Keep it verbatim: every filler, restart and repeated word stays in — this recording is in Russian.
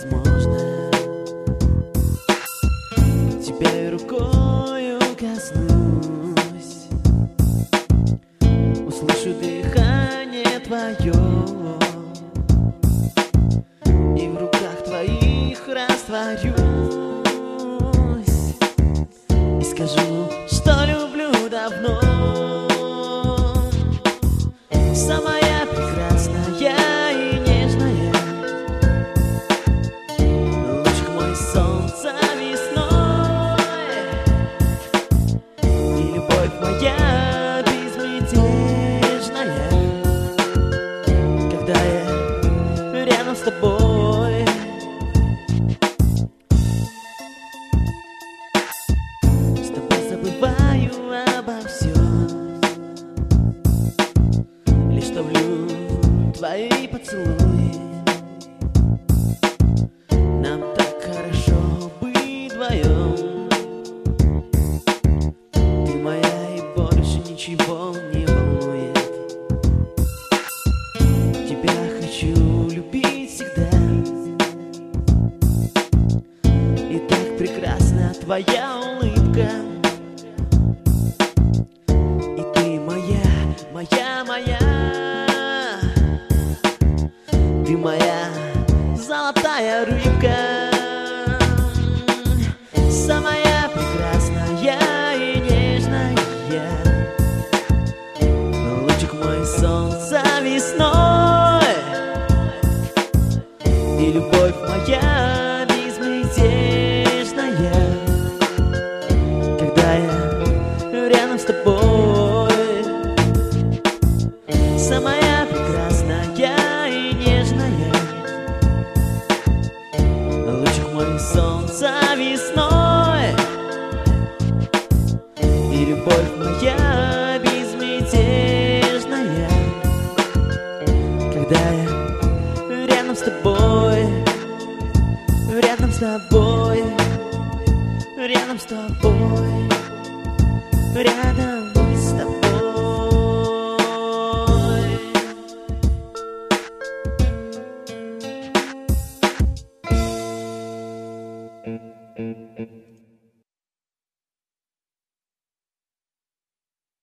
невозможно. Тебя рукою коснусь, услышу дыхание твое, и в руках твоих растворюсь, и скажу, что люблю давно. Самая прекрасная и нежная, лучик мой солнца весной, и любовь моя безмятежная, когда я рядом с тобой. С тобой забываю обо всем, лишь ловлю твои поцелуи. Нам так хорошо быть вдвоем. Ты моя, и больше ничего не волнует. Тебя хочу любить всегда, и так прекрасна твоя улыбка. И ты моя, моя, моя, ты моя золотая рыбка, самая прекрасная и нежная, лучик мой солнца весной, и любовь моя безмятежная, когда я рядом с тобой. Самая прекрасная и нежная, лучик мой солнца весной, и любовь моя безмятежная, когда я рядом с тобой, рядом с тобой, рядом с тобой, рядом с тобой. Thank you.